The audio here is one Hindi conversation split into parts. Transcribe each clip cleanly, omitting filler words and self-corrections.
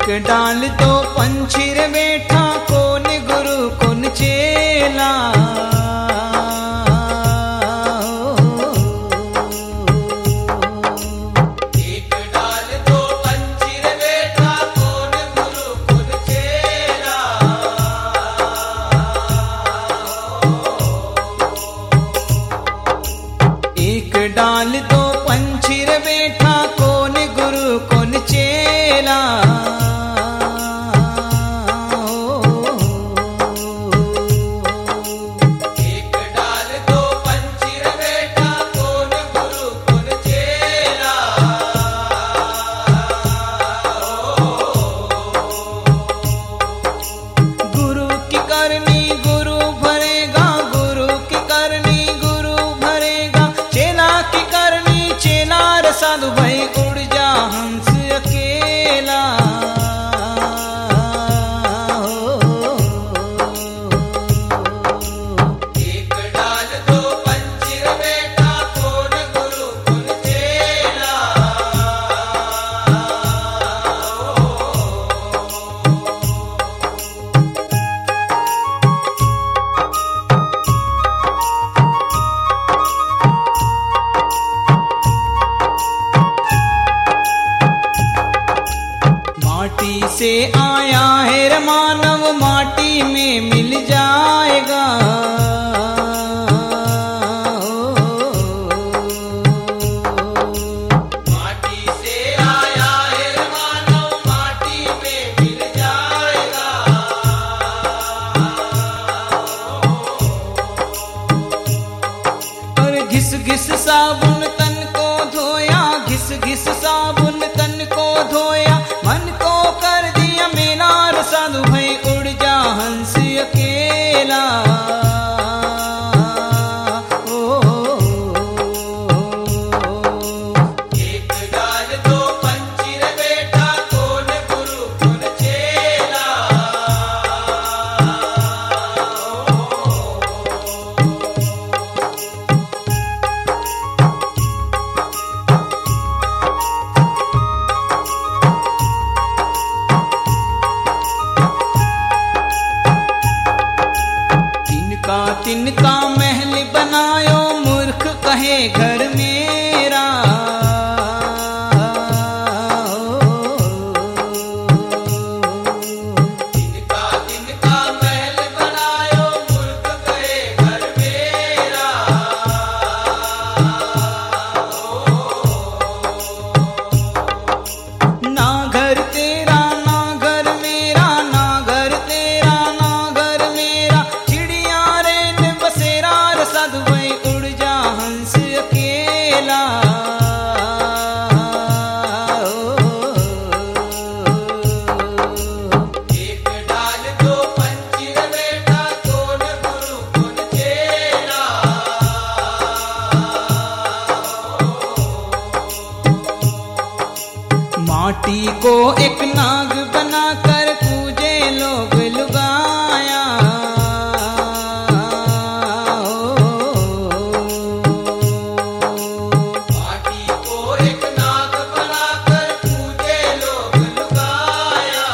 एक डाल तो पंछी रे बैठा, कौन गुरु कौन चेला। एक डाल तो पंछी रे बैठा, कौन गुरु कौन चेला। एक डाल तो पंछी रे बैठा, कौन गुरु कौन चेला। एक डाल तो पंछी रे बैठा, कौन गुरु कौन चेला। गुरु की करनी गुरु भरेगा, गुरु की करनी गुरु भरेगा। चेला की करनी चेला रे साधु भाई, उड़ जा हंस अकेला। एक डाल तो पंछी रे बैठा, कौन गुरु कौन चेला। माटी से आया है रे मानव, माटी में मिल जाएगा। माटी से आया है मानव, माटी में मिल जाएगा। और घिस घिस साबुन तन को धोया, घिस घिस साबुन तन को धोया। मन को कर दिया मेला रे साधु भाई, उड़ जा हंस अकेला। एक डाल तो पंछी रे बैठा, कौन गुरु कौन चेला। तिनका महल बनायो, मूर्ख कहे घर मेरा। तिनका महल बनायो, मूर्ख कहे घर मेरा। ना घर तेरा ना घर मेरा, ना घर तेरा ना घर मेरा। चिड़िया रे न बसेरा रे साधु भाई, उड़ जा हंस अकेला। एक डाल तो पंछी रे बैठा, कौन गुरु कौन चेला। माटी को एक नाग बनाकर पूजे लोग लुगाया। माटी को एक नाग बनाकर पूजे लोग लुगाया।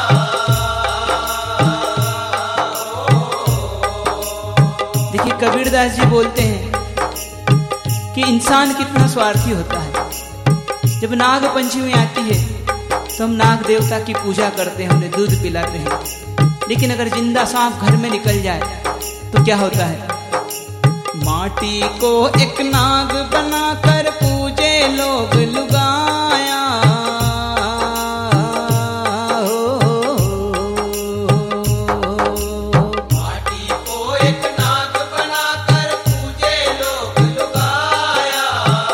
देखिए कबीरदास जी बोलते हैं कि इंसान कितना स्वार्थी होता है। जब नाग पंचमी आती है तो हम नाग देवता की पूजा करते हैं, उन्हें दूध पिलाते हैं। लेकिन अगर जिंदा सांप घर में निकल जाए तो क्या होता है? माटी को एक नाग बनाकर पूजे लोग लुगाया। माटी को एक नाग बनाकर पूजे लोग लुगाया।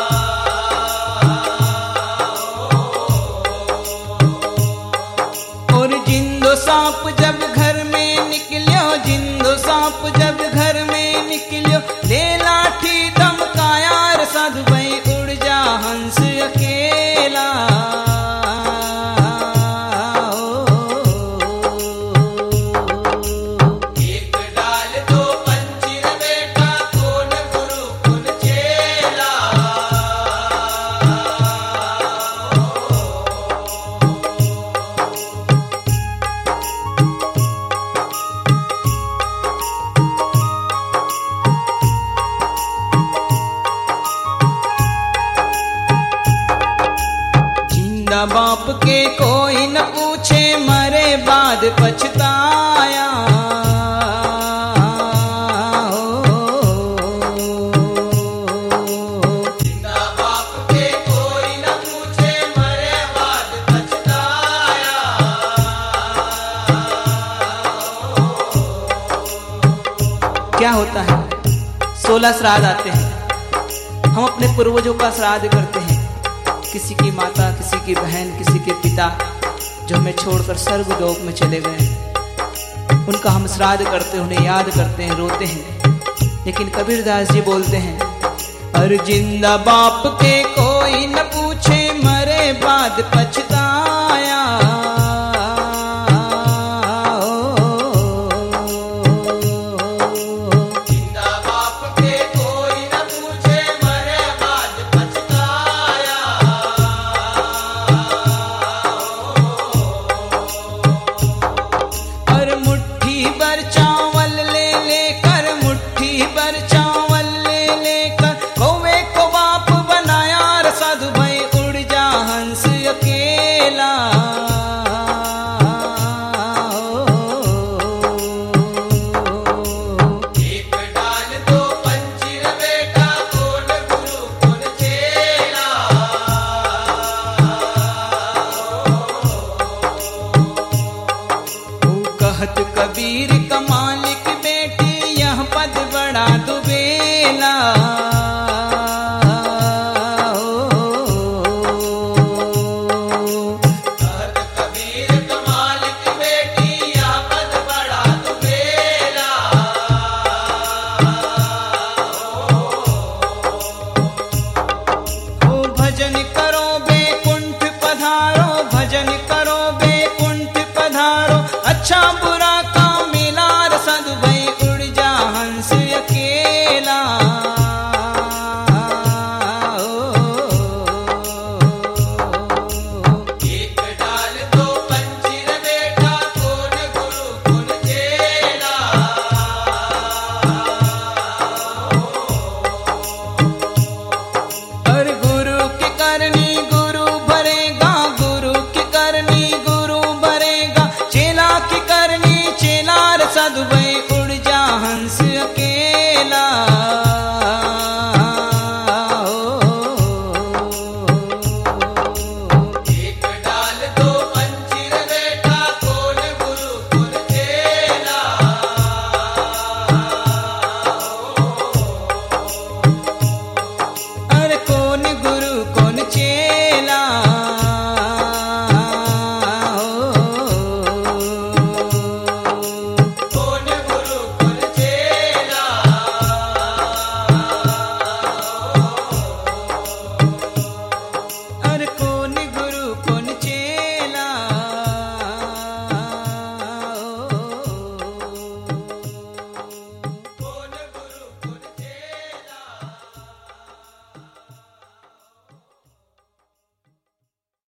और जिंदो सांप जब घर में निकलियो, जिंदो सांप जब घर में निकलियो। ले लाठी दमकाया रे साधु भाई, उड़ जा हंस अकेला। जिंदा बाप के कोई न पूछे, मरे बाद पछताया। जिंदा बाप के कोई न पूछे, मरे बाद पछताया। क्या होता है, 16 श्राद्ध आते हैं। हम अपने पूर्वजों का श्राद्ध करते हैं, किसी की माता, किसी की बहन, किसी के पिता जो हमें छोड़कर स्वर्गलोक में चले गए, उनका हम श्राद्ध करते हैं, उन्हें याद करते हैं, रोते हैं। लेकिन कबीरदास जी बोलते हैं, अरे जिंदा बाप के कोई न पूछे, मरे बाद पछता